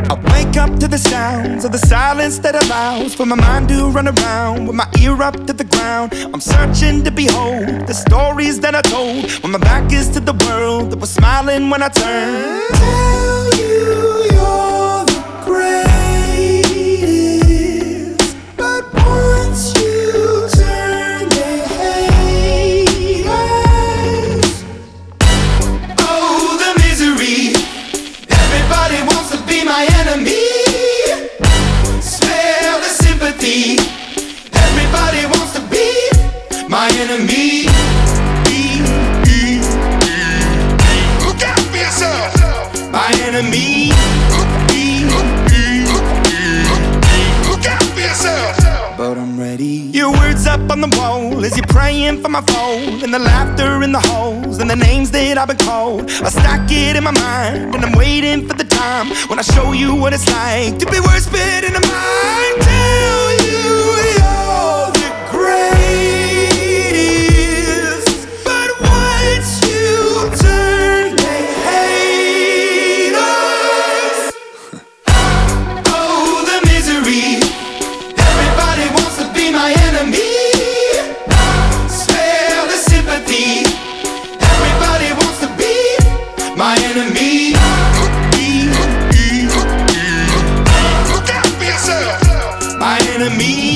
I wake up to the sounds of the silence that allows for my mind to run around with my ear up to the ground. I'm searching to behold the stories that I told when my back is to the world that was smiling when I turned. Tell you you're the greatest, but once you turn they hate us. Oh, the misery. Everybody wants to be my enemy. Spare the sympathy. Everybody wants to be my enemy. Look out for yourself. My enemy. Look out for yourself. But I'm ready. Your words up on the wall as you're praying for my phone, and the laughter in the holes and the names that I've been called. I stack it in my mind and I'm waiting for the time when I show you what it's like to be worse fit in the mind. Tell you you're the greatest, but once you turn they hate us. Oh, the misery. Everybody wants to be my enemy. Spare the sympathy. Everybody wants to be my enemy. Look out for yourself. My enemy.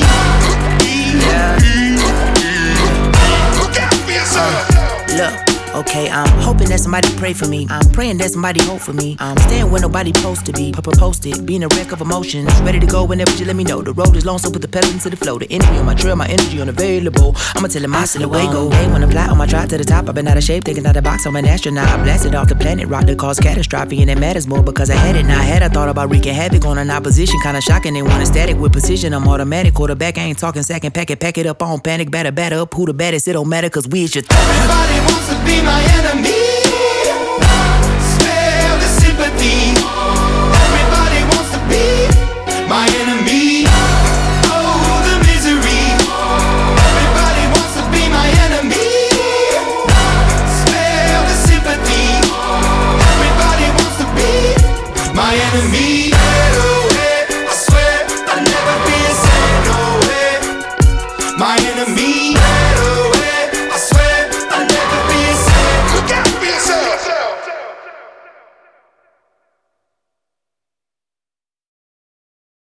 Look out for yourself. Look, okay, I'm hoping that somebody pray for me. I'm praying that somebody hope for me. I'm staying where nobody supposed to be. Posted, being a wreck of emotions. Ready to go whenever you let me know. The road is long, so put the pedal into the flow. The energy on my trail, my energy unavailable. I'ma tell him I still away go. They wanna fly on my drive to the top. I've been out of shape, thinking out the box. I'm an astronaut. I blasted off the planet, rock that caused catastrophe, and it matters more because I had it. Now I had I thought about wreaking havoc on an opposition. Kinda shocking, they want a static with precision. I'm automatic, quarterback. I ain't talking second pack it up on panic. Batter up. Who the baddest? It don't matter, cause we is your Everybody wants to be my enemy. Spare the sympathy. Everybody wants to be my enemy.